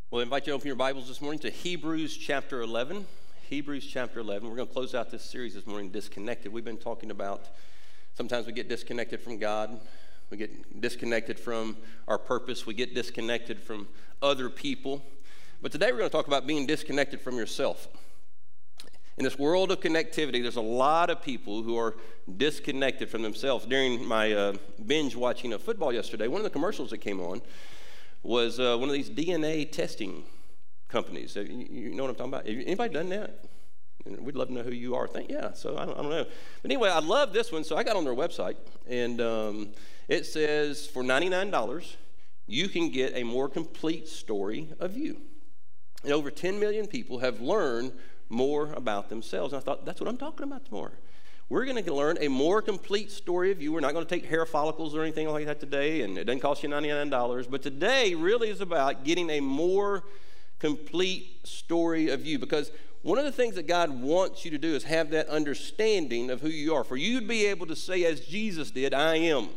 Well, I invite you to open your Bibles this morning to Hebrews chapter 11. Hebrews chapter 11. We're going to close out this series this morning, Disconnected. We've been talking about sometimes we get disconnected from God. We get disconnected from our purpose. We get disconnected from other people. But today we're going to talk about being disconnected from yourself. In this world of connectivity, there's a lot of people who are disconnected from themselves. During my binge watching of football yesterday, one of the commercials that came on was one of these DNA testing companies. You know what I'm talking about? Anybody done that? We'd love to know who you are. So I don't know. But anyway, I love this one, so I got on their website, and it says for $99, you can get a more complete story of you. And over 10 million people have learned more about themselves. And I thought, that's what I'm talking about tomorrow. We're going to learn a more complete story of you. We're not going to take hair follicles or anything like that today, and it doesn't cost you $99. But today really is about getting a more complete story of you, because one of the things that God wants you to do is have that understanding of who you are. For you to be able to say, as Jesus did, I am,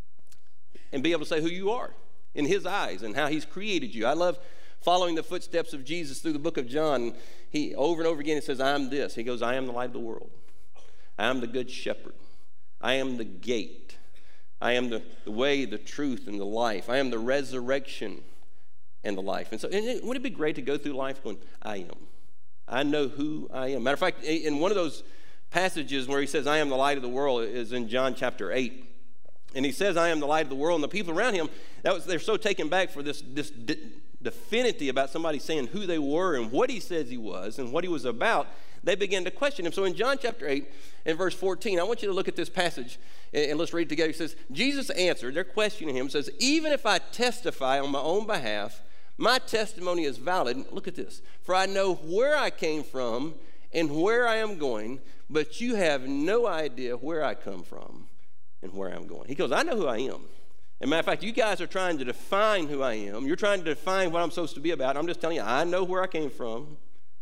and be able to say who you are in His eyes and how He's created you. I love following the footsteps of Jesus through the book of John. He, over and over again, he says, I am this. He goes, I am the light of the world. I am the good shepherd. I am the gate. I am the way, the truth, and the life. I am the resurrection and the life. And so wouldn't it be great to go through life going, I am. I know who I am. Matter of fact, in one of those passages where he says, I am the light of the world, is in John chapter 8. And he says, I am the light of the world. And the people around him, they're so taken back for this definity about somebody saying who they were and what he says he was and what he was about, they began to question him. So in John chapter 8 and verse 14, I want you to look at this passage and let's read it together. He says, Jesus answered, they're questioning him, says, even if I testify on my own behalf, my testimony is valid. Look at this. For I know where I came from and where I am going, but you have no idea where I come from and where I'm going. He goes, I know who I am. As a matter of fact, you guys are trying to define who I am. You're trying to define what I'm supposed to be about. I'm just telling you, I know where I came from.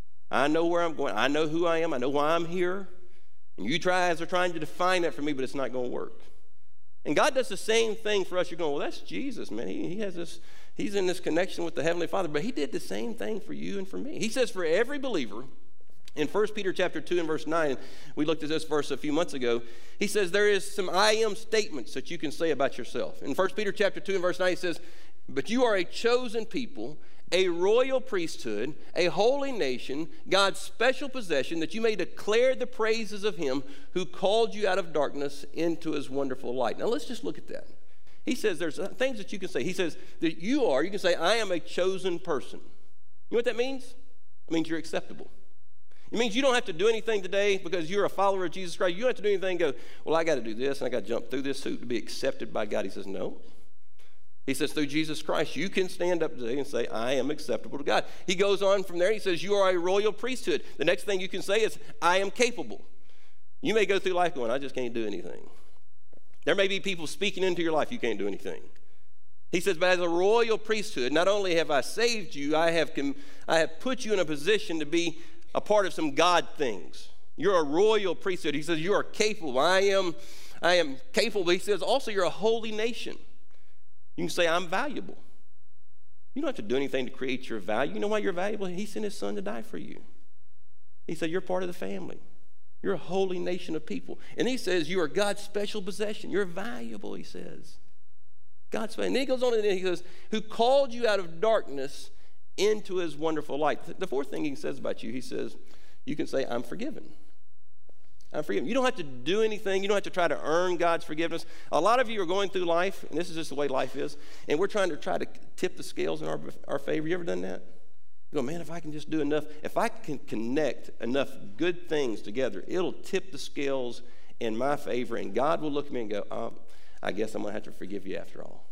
I know where I'm going. I know who I am. I know why I'm here. And you guys are trying to define that for me, but it's not going to work. And God does the same thing for us. You're going, well, that's Jesus, man. He has this, he's in this connection with the Heavenly Father, but he did the same thing for you and for me. He says for every believer, in 1 Peter chapter 2 and verse 9, we looked at this verse a few months ago, he says there is some I am statements that you can say about yourself. In 1 Peter chapter 2 and verse 9, he says, but you are a chosen people, a royal priesthood, a holy nation, God's special possession, that you may declare the praises of him who called you out of darkness into his wonderful light. Now let's just look at that. He says there's things that you can say. He says that you can say, I am a chosen person. You know what that means? It means you're acceptable. It means you don't have to do anything today because you're a follower of Jesus Christ. You don't have to do anything and go, well, I got to do this and I got to jump through this hoop to be accepted by God. He says, no. He says, through Jesus Christ, you can stand up today and say, I am acceptable to God. He goes on from there. He says, you are a royal priesthood. The next thing you can say is, I am capable. You may go through life going, I just can't do anything. There may be people speaking into your life, you can't do anything. He says, but as a royal priesthood, not only have I saved you, I have put you in a position to be a part of some God things. You're a royal priesthood. He says, you are capable. I am capable. He says, also, you're a holy nation. You can say, I'm valuable. You don't have to do anything to create your value. You know why you're valuable? He sent his son to die for you. He said, you're part of the family. You're a holy nation of people. And he says, you are God's special possession. You're valuable, he says. God's special. And then he goes on and he goes, who called you out of darkness into his wonderful light. The fourth thing he says about you, he says, you can say, I'm forgiven. I'm forgiven. You don't have to do anything. You don't have to try to earn God's forgiveness. A lot of you are going through life, and this is just the way life is, and we're trying to tip the scales in our favor. You ever done that? You go, man, if I can just do enough, if I can connect enough good things together, it'll tip the scales in my favor, and God will look at me and go, I guess I'm going to have to forgive you after all.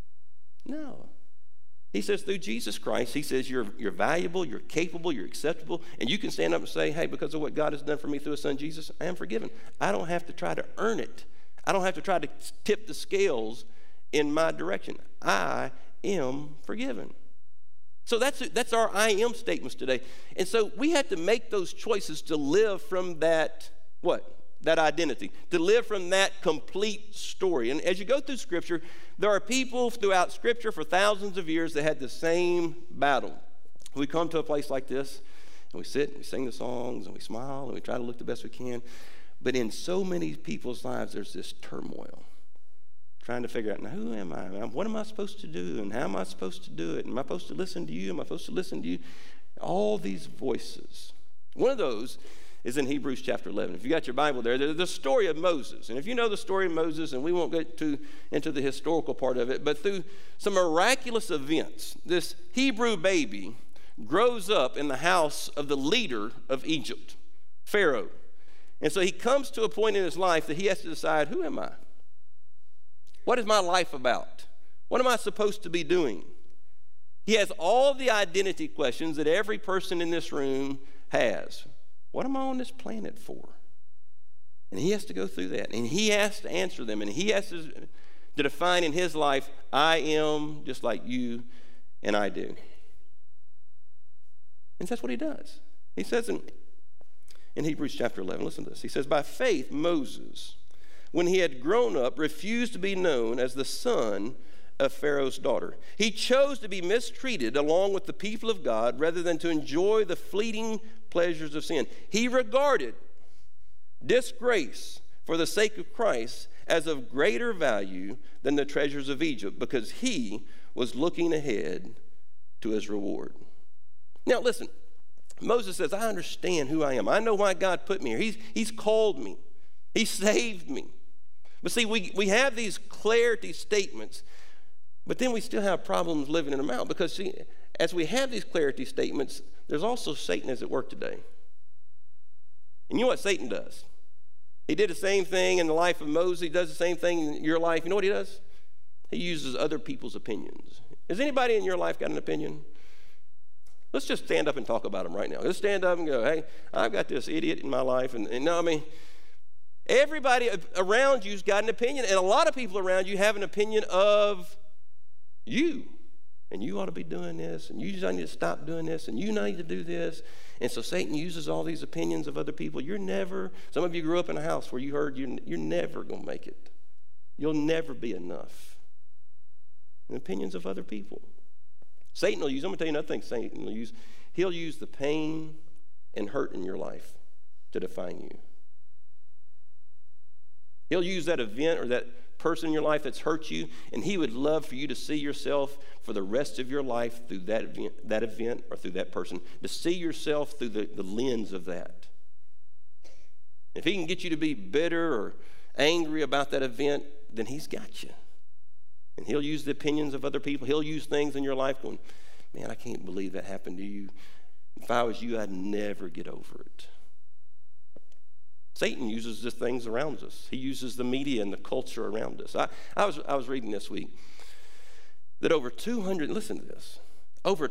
No. He says through Jesus Christ, he says you're valuable, you're capable, you're acceptable, and you can stand up and say, hey, because of what God has done for me through his son Jesus, I am forgiven. I don't have to try to earn it. I don't have to try to tip the scales in my direction. I am forgiven. So that's our I am statements today. And so we have to make those choices to live from that, what? That identity, to live from that complete story. And as you go through Scripture, there are people throughout Scripture for thousands of years that had the same battle. We come to a place like this, and we sit and we sing the songs and we smile and we try to look the best we can. But in so many people's lives, there's this turmoil. Trying to figure out, now who am I? What am I supposed to do? And how am I supposed to do it? Am I supposed to listen to you? Am I supposed to listen to you? All these voices. One of those is in Hebrews chapter 11. If you got your Bible there, there's the story of Moses. And if you know the story of Moses, and we won't get into the historical part of it, but through some miraculous events, this Hebrew baby grows up in the house of the leader of Egypt, Pharaoh. And so he comes to a point in his life that he has to decide, who am I? What is my life about? What am I supposed to be doing? He has all the identity questions that every person in this room has. What am I on this planet for? And he has to go through that. And he has to answer them. And he has to define in his life, I am just like you and I do. And that's what he does. He says in Hebrews chapter 11, listen to this. He says, by faith, Moses, when he had grown up, refused to be known as the son of Pharaoh's daughter. He chose to be mistreated along with the people of God rather than to enjoy the fleeting pleasures of sin. He regarded disgrace for the sake of Christ as of greater value than the treasures of Egypt, because he was looking ahead to his reward. Now listen, Moses says, I understand who I am. I know why God put me here. He's called me. He saved me. But see, we have these clarity statements, but then we still have problems living them out. Because see, as we have these clarity statements, there's also Satan is at work today. And you know what Satan does? He did the same thing in the life of Moses. He does the same thing in your life. You know what he does? He uses other people's opinions. Has anybody in your life got an opinion? Let's just stand up and talk about them right now. Let's stand up and go, hey, I've got this idiot in my life. And no, I mean, everybody around you's got an opinion. And a lot of people around you have an opinion of you. And you ought to be doing this. And you just need to stop doing this. And you need to do this. And so Satan uses all these opinions of other people. Some of you grew up in a house where you heard you're never going to make it. You'll never be enough. And opinions of other people. Satan will use, I'm going to tell you another thing Satan will use. He'll use the pain and hurt in your life to define you. He'll use that event or that person in your life that's hurt you, and he would love for you to see yourself for the rest of your life through that event or through that person, to see yourself through the lens of that. If he can get you to be bitter or angry about that event, then he's got you. And he'll use the opinions of other people. He'll use things in your life going, man, I can't believe that happened to you. If I was you, I'd never get over it. Satan uses the things around us. He uses the media and the culture around us. I was reading this week that over 200, listen to this, over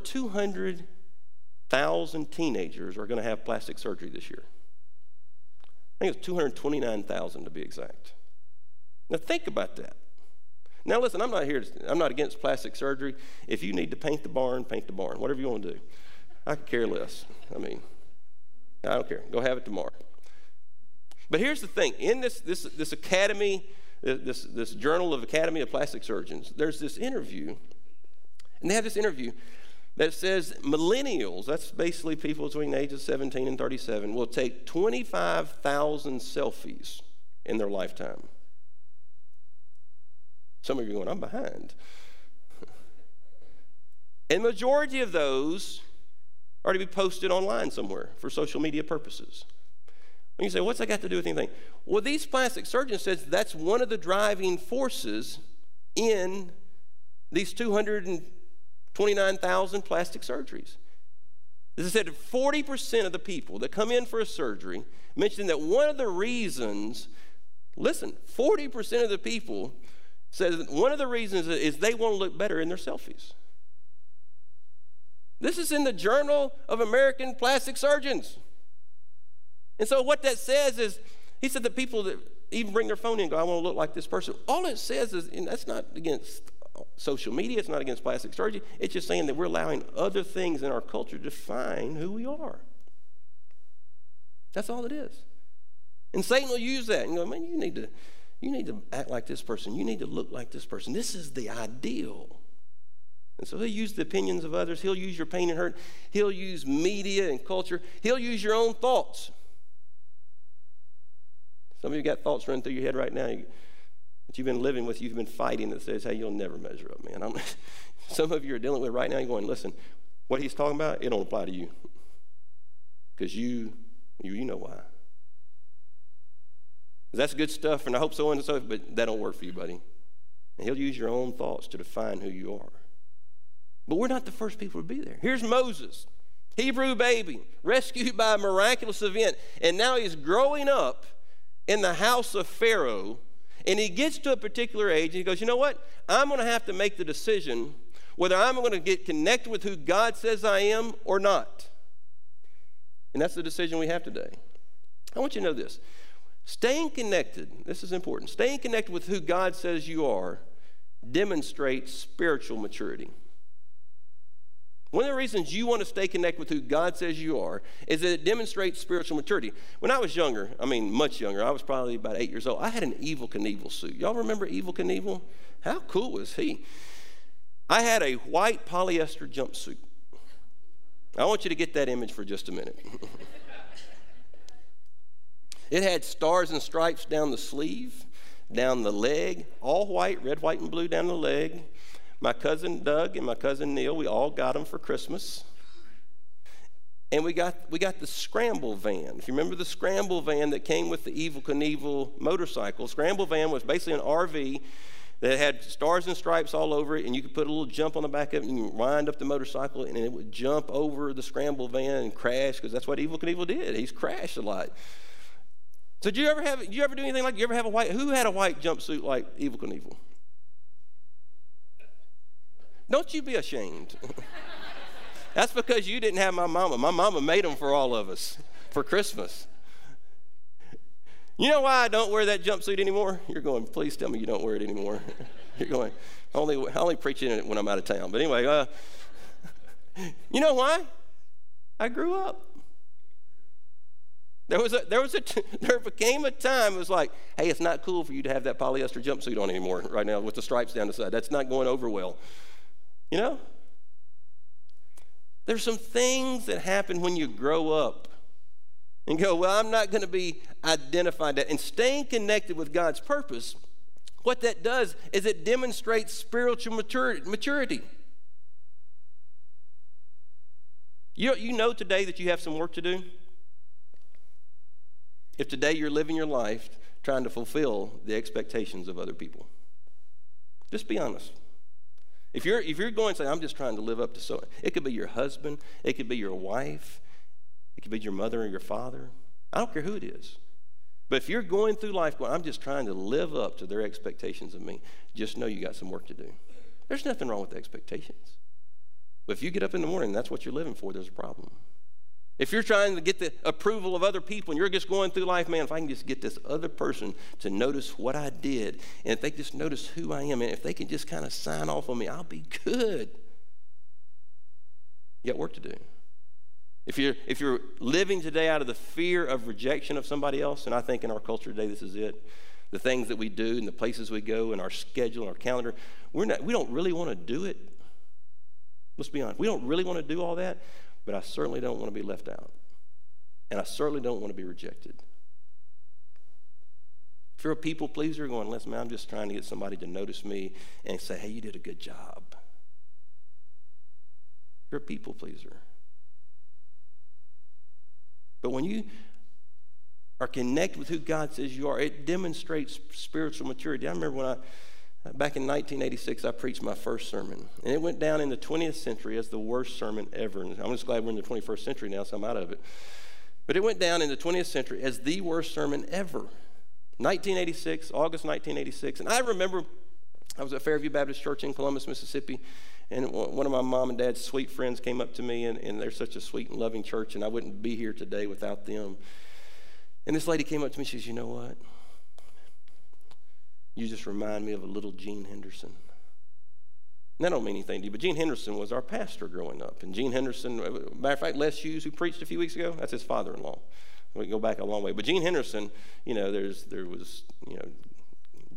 200,000 teenagers are going to have plastic surgery this year. I think it's 229,000 to be exact. Now think about that. Now listen, I'm not against plastic surgery. If you need to paint the barn, whatever you want to do. I could care less. I mean, I don't care. Go have it tomorrow. But here's the thing. In this academy, this Journal of Academy of Plastic Surgeons, there's this interview, and they have this interview that says millennials, that's basically people between the ages of 17 and 37, will take 25,000 selfies in their lifetime. Some of you are going, I'm behind. And the majority of those are to be posted online somewhere for social media purposes. And you say, what's that got to do with anything? Well, these plastic surgeons says that's one of the driving forces in these 229,000 plastic surgeries. As I said, 40% of the people that come in for a surgery mentioned that one of the reasons, listen, 40% of the people said that one of the reasons is they want to look better in their selfies. This is in the Journal of American Plastic Surgeons. And so what that says is, he said that people that even bring their phone in and go, I want to look like this person. All it says is, and that's not against social media, it's not against plastic surgery, it's just saying that we're allowing other things in our culture to define who we are. That's all it is. And Satan will use that and go, man, you need to act like this person. You need to look like this person. This is the ideal. And so he'll use the opinions of others. He'll use your pain and hurt. He'll use media and culture. He'll use your own thoughts. Some of you got thoughts running through your head right now that you've been living with, you've been fighting, that says, hey, you'll never measure up, man. Some of you are dealing with right now, you're going, listen, what he's talking about, it don't apply to you. Because you know why. That's good stuff, and I hope so and so, but that don't work for you, buddy. And he'll use your own thoughts to define who you are. But we're not the first people to be there. Here's Moses, Hebrew baby, rescued by a miraculous event, and now he's growing up in the house of Pharaoh, and he gets to a particular age, and he goes, you know what? I'm going to have to make the decision whether I'm going to get connected with who God says I am or not. And that's the decision we have today. I want you to know this. Staying connected, this is important, staying connected with who God says you are demonstrates spiritual maturity. One of the reasons you want to stay connected with who God says you are is that it demonstrates spiritual maturity. When I was younger, much younger, I was probably about 8 years old, I had an Evel Knievel suit. Y'all remember Evel Knievel? How cool was he? I had a white polyester jumpsuit. I want you to get that image for just a minute. It had stars and stripes down the sleeve, down the leg, all white, red, white, and blue down the leg. My cousin Doug and my cousin Neil, we all got them for Christmas. And we got the Scramble van. If you remember the Scramble van that came with the Evel Knievel motorcycle, Scramble van was basically an RV that had stars and stripes all over it, and you could put a little jump on the back of it, and you wind up the motorcycle, and it would jump over the Scramble van and crash, because that's what Evel Knievel did. He's crashed a lot. So did you ever do anything like, who had a white jumpsuit like Evel Knievel? Don't you be ashamed. That's because you didn't have my mama. My mama made them for all of us for Christmas. You know why I don't wear that jumpsuit anymore? You're going, please tell me you don't wear it anymore. You're going, I only preach in it when I'm out of town. But anyway, you know why? I grew up. There became a time it was like, hey, it's not cool for you to have that polyester jumpsuit on anymore right now with the stripes down the side. That's not going over well. You know? There's some things that happen when you grow up and go, well, I'm not going to be identified that. And staying connected with God's purpose, what that does is it demonstrates spiritual maturity. You know today that you have some work to do? If today you're living your life trying to fulfill the expectations of other people. Just be honest. If you're going to say, I'm just trying to live up to so, it could be your husband, it could be your wife, it could be your mother or your father. I don't care who it is. But if you're going through life going, I'm just trying to live up to their expectations of me, just know you got some work to do. There's nothing wrong with the expectations. But if you get up in the morning and that's what you're living for, there's a problem. If you're trying to get the approval of other people and you're just going through life, man, if I can just get this other person to notice what I did, and if they just notice who I am, and if they can just kind of sign off on me, I'll be good. You got work to do. If you're living today out of the fear of rejection of somebody else, and I think in our culture today this is it, the things that we do and the places we go and our schedule and our calendar, we don't really want to do it. Let's be honest. We don't really want to do all that. But I certainly don't want to be left out. And I certainly don't want to be rejected. If you're a people pleaser going, listen, man, I'm just trying to get somebody to notice me and say, hey, you did a good job. You're a people pleaser. But when you are connected with who God says you are, it demonstrates spiritual maturity. I remember back in 1986, I preached my first sermon. And it went down in the 20th century as the worst sermon ever. And I'm just glad we're in the 21st century now, so I'm out of it. But it went down in the 20th century as the worst sermon ever. 1986, August 1986. And I remember I was at Fairview Baptist Church in Columbus, Mississippi. And one of my mom and dad's sweet friends came up to me. And they're such a sweet and loving church. And I wouldn't be here today without them. And this lady came up to me. She says, you know what? You just remind me of a little Gene Henderson. And that don't mean anything to you, but Gene Henderson was our pastor growing up. And Gene Henderson, matter of fact, Les Hughes, who preached a few weeks ago, that's his father-in-law. We can go back a long way. But Gene Henderson, there was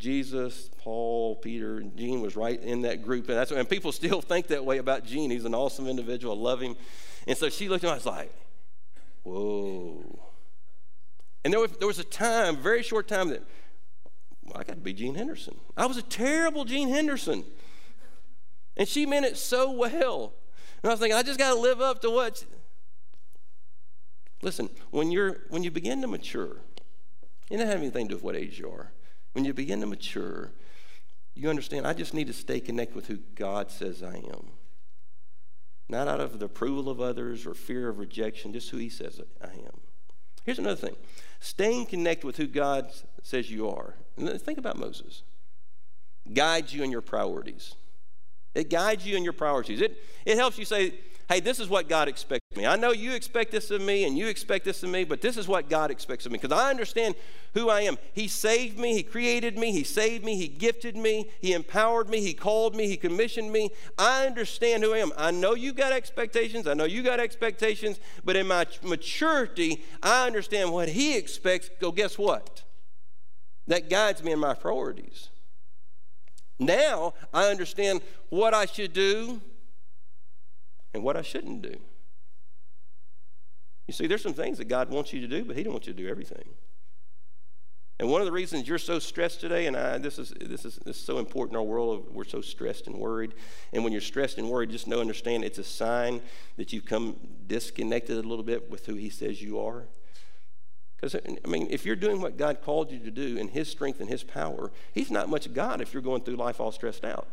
Jesus, Paul, Peter, and Gene was right in that group. And people still think that way about Gene. He's an awesome individual. I love him. And so she looked at me, I was like, whoa. And there was a time, very short time, that, well, I got to be Gene Henderson. I was a terrible Gene Henderson. And she meant it so well. And I was thinking, I just got to live up to what. Listen, when you begin to mature, it doesn't have anything to do with what age you are. When you begin to mature, you understand, I just need to stay connected with who God says I am. Not out of the approval of others or fear of rejection, just who he says I am. Here's another thing. Staying connected with who God says you are. And think about Moses. Guides you in your priorities. It guides you in your priorities. It helps you say, hey, this is what God expects of me. I know you expect this of me and you expect this of me, but this is what God expects of me because I understand who I am. He saved me. He created me. He saved me. He gifted me. He empowered me. He called me. He commissioned me. I understand who I am. I know you got expectations. I know you got expectations, but in my maturity, I understand what he expects. Go, guess what? That guides me in my priorities. Now I understand what I should do and what I shouldn't do. You see, there's some things that God wants you to do, but he don't want you to do everything. And one of the reasons you're so stressed today, and this is so important in our world, we're so stressed and worried. And when you're stressed and worried, just understand it's a sign that you've come disconnected a little bit with who he says you are. Because, I mean, if you're doing what God called you to do in his strength and his power, he's not much God if you're going through life all stressed out.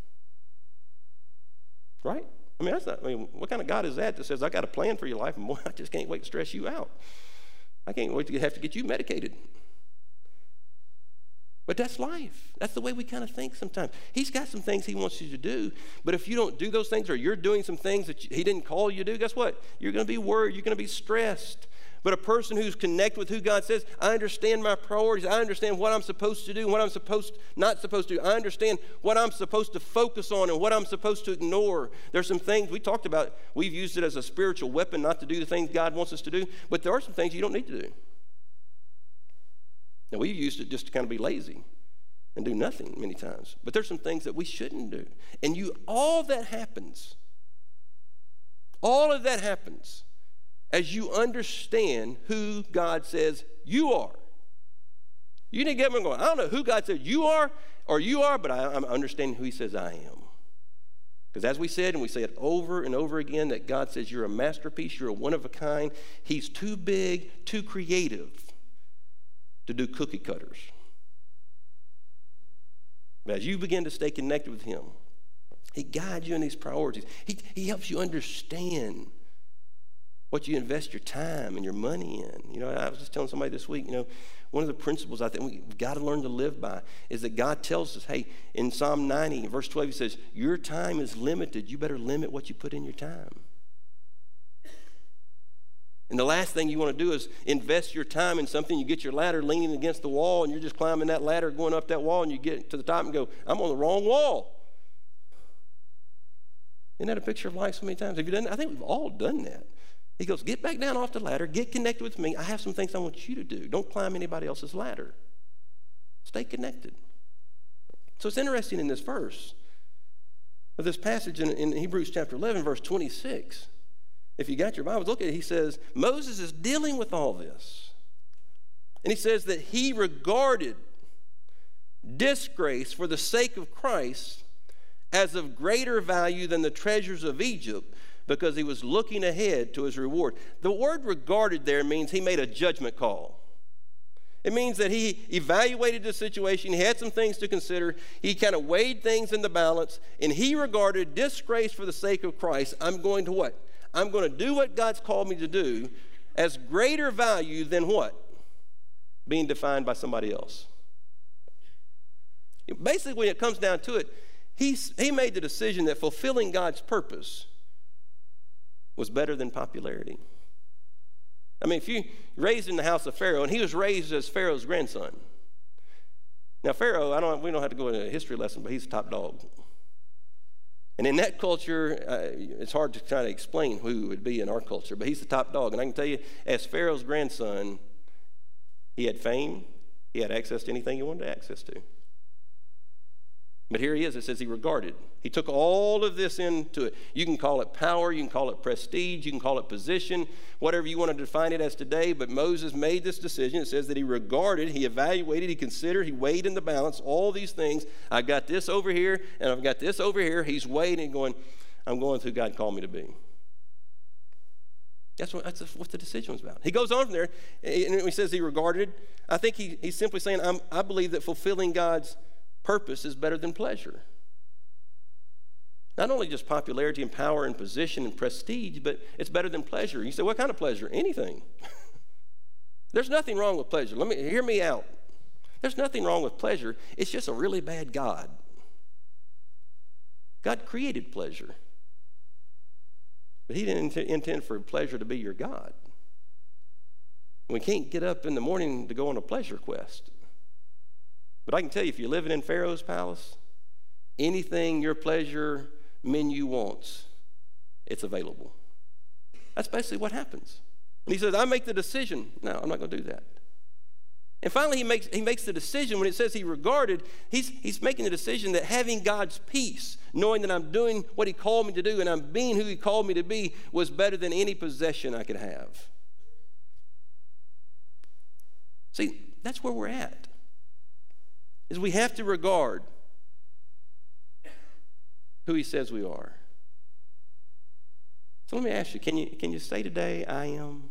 Right? I mean, what kind of God is that says, I got a plan for your life, and boy, I just can't wait to stress you out. I can't wait to have to get you medicated. But that's life. That's the way we kind of think sometimes. He's got some things he wants you to do, but if you don't do those things or you're doing some things that he didn't call you to do, guess what? You're going to be worried. You're going to be stressed. But a person who's connected with who God says, I understand my priorities. I understand what I'm supposed to do and what I'm not supposed to do. I understand what I'm supposed to focus on and what I'm supposed to ignore. There's some things we talked about. We've used it as a spiritual weapon not to do the things God wants us to do. But there are some things you don't need to do. Now, we've used it just to kind of be lazy and do nothing many times. But there's some things that we shouldn't do. And all of that happens as you understand who God says you are. You didn't get me going, I don't know who God says you are, but I'm understanding who he says I am. Because as we said, and we say it over and over again, that God says you're a masterpiece, you're a one of a kind. He's too big, too creative to do cookie cutters. But as you begin to stay connected with him, he guides you in these priorities. He helps you understand what you invest your time and your money in. You know, I was just telling somebody this week, one of the principles I think we've got to learn to live by is that God tells us, hey, in Psalm 90, verse 12, he says, your time is limited. You better limit what you put in your time. And the last thing you want to do is invest your time in something. You get your ladder leaning against the wall, and you're just climbing that ladder, going up that wall, and you get to the top and go, I'm on the wrong wall. Isn't that a picture of life so many times? Have you done that? I think we've all done that. He goes, get back down off the ladder, get connected with me. I have some things I want you to do. Don't climb anybody else's ladder. Stay connected. So it's interesting in this verse, of this passage in Hebrews chapter 11, verse 26. If you got your Bibles, look at it. He says, Moses is dealing with all this. And he says that he regarded disgrace for the sake of Christ as of greater value than the treasures of Egypt, because he was looking ahead to his reward. The word regarded there means he made a judgment call. It means that he evaluated the situation. He had some things to consider. He kind of weighed things in the balance, and he regarded disgrace for the sake of Christ. I'm going to what? I'm going to do what God's called me to do as greater value than what? Being defined by somebody else. Basically, when it comes down to it, he made the decision that fulfilling God's purpose was better than popularity. I mean, if you raised in the house of Pharaoh, and he was raised as Pharaoh's grandson. Now, Pharaoh, we don't have to go into a history lesson, but he's top dog. And in that culture, it's hard to try to explain who it would be in our culture, but he's the top dog. And I can tell you, as Pharaoh's grandson, he had fame, he had access to anything he wanted access to. But here he is. It says he regarded. He took all of this into it. You can call it power. You can call it prestige. You can call it position, whatever you want to define it as today. But Moses made this decision. It says that he regarded, he evaluated, he considered, he weighed in the balance all these things. I've got this over here, and I've got this over here. He's weighing and going, I'm going to who God called me to be. That's what the decision was about. He goes on from there, and he says he regarded. I think he's simply saying, I believe that fulfilling God's purpose is better than pleasure. Not only just popularity and power and position and prestige, but it's better than pleasure. You say, what kind of pleasure? Anything. There's nothing wrong with pleasure. Hear me out. There's nothing wrong with pleasure. It's just a really bad God. God created pleasure. But he didn't intend for pleasure to be your God. We can't get up in the morning to go on a pleasure quest. But I can tell you, if you're living in Pharaoh's palace, anything your pleasure menu wants, it's available. That's basically what happens. And he says, I make the decision. No, I'm not going to do that. And finally, he makes the decision. When it says he regarded, he's making the decision that having God's peace, knowing that I'm doing what he called me to do and I'm being who he called me to be, was better than any possession I could have. See, that's where we're at. Is we have to regard who he says we are. So let me ask you, can you say today, I am?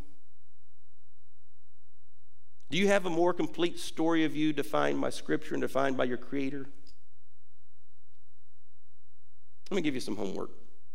Do you have a more complete story of you defined by Scripture and defined by your Creator? Let me give you some homework.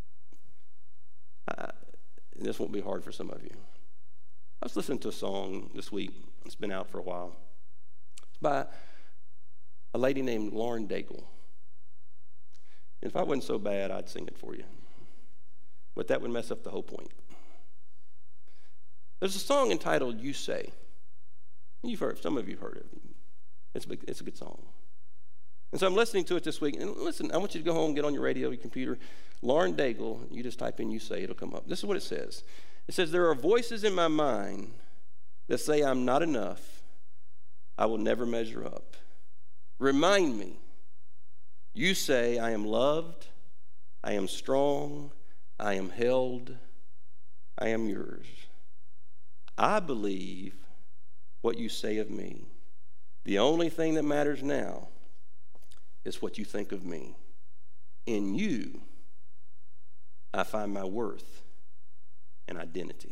This won't be hard for some of you. I was listening to a song this week. It's been out for a while. It's by a lady named Lauren Daigle. If I wasn't so bad, I'd sing it for you. But that would mess up the whole point. There's a song entitled You Say. You've heard, some of you have heard it. It's a good song. And so I'm listening to it this week. And listen, I want you to go home, get on your radio, your computer. Lauren Daigle, you just type in You Say, it'll come up. This is what it says. It says, there are voices in my mind that say I'm not enough. I will never measure up. Remind me. You say I am loved, I am strong, I am held, I am yours. I believe what you say of me. The only thing that matters now is what you think of me. In you, I find my worth and identity.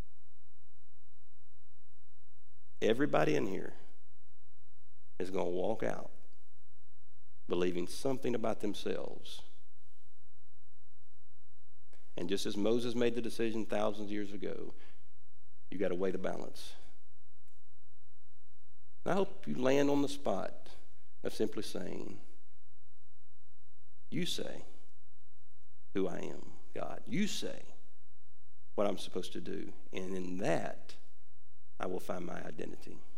Everybody in here is going to walk out believing something about themselves. And just as Moses made the decision thousands of years ago, you got to weigh the balance. And I hope you land on the spot of simply saying, you say who I am, God. You say what I'm supposed to do. And in that, I will find my identity.